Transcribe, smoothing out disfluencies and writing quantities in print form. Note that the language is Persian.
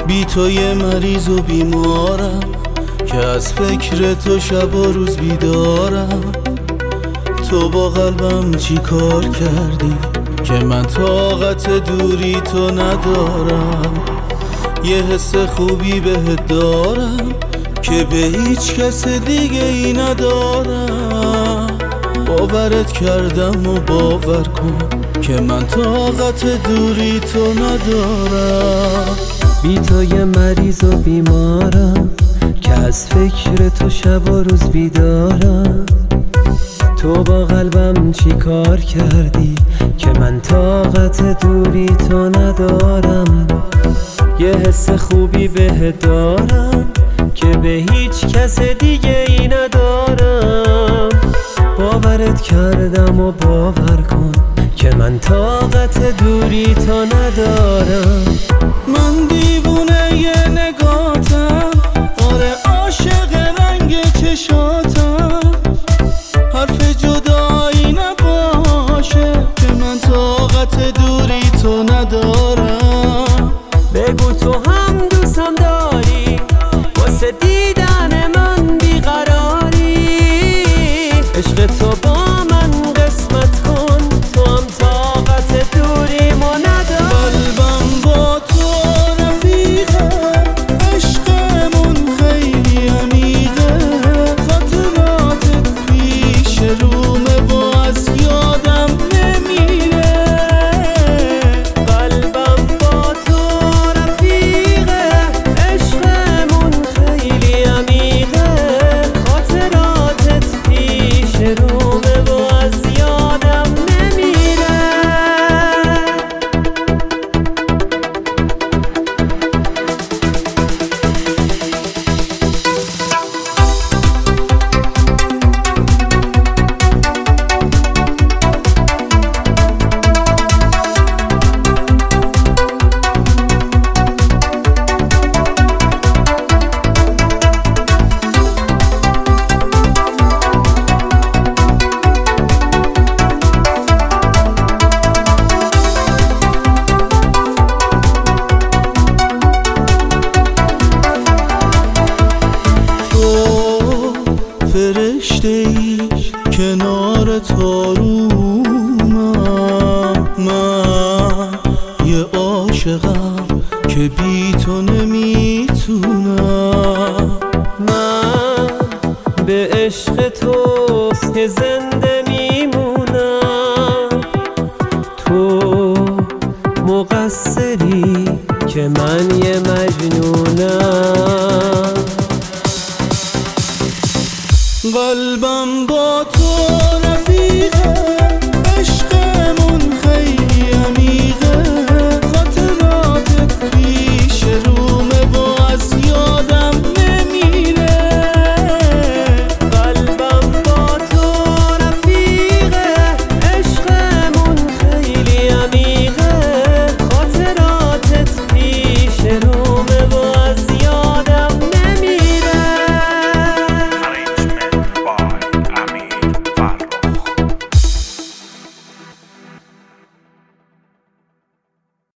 بی تو یه مریض و بیمارم که از فکر تو شب و روز بیدارم. تو با قلبم چی کار کردی که من طاقت دوری تو ندارم. یه حس خوبی بهت دارم که به هیچ کس دیگه ای ندارم. باورت کردم و باور کن که من طاقت دوری تو ندارم. بی تو یه مریض و بیمارم که از فکر تو شب و روز بیدارم. تو با قلبم چی کار کردی که من طاقت دوری تو ندارم. یه حس خوبی بهت دارم که به هیچ کس دیگه ای ندارم. باورت کردم و باور کن که من طاقت دوری تو ندارم. من دیوونه یه نگاتم، آره عاشق رنگ چشاتم. حرف جدایی نباشه که من طاقت دوری تو ندارم. بگو تو هم دوستم داری، واسه دیدن من بیقراری. عشق تو با من قسمت کن، تو هم طاقت دوری ما نداری. قلبم با تو رفیقه، عشقمون خیلی عمیقه. خاطراتت پیش رومه و از یادم نمیره. قلبم با تو رفیقه، عشقمون خیلی عمیقه. خاطراتت پیش رومه و از یادم نمیره. فرشته‌ای کنار تارومم. من یه عاشقم که بی تو نمیتونم. من به عشق توست که زنده میمونم. تو مقصری که من یه مجنونم. قلبم با تو رفیقه،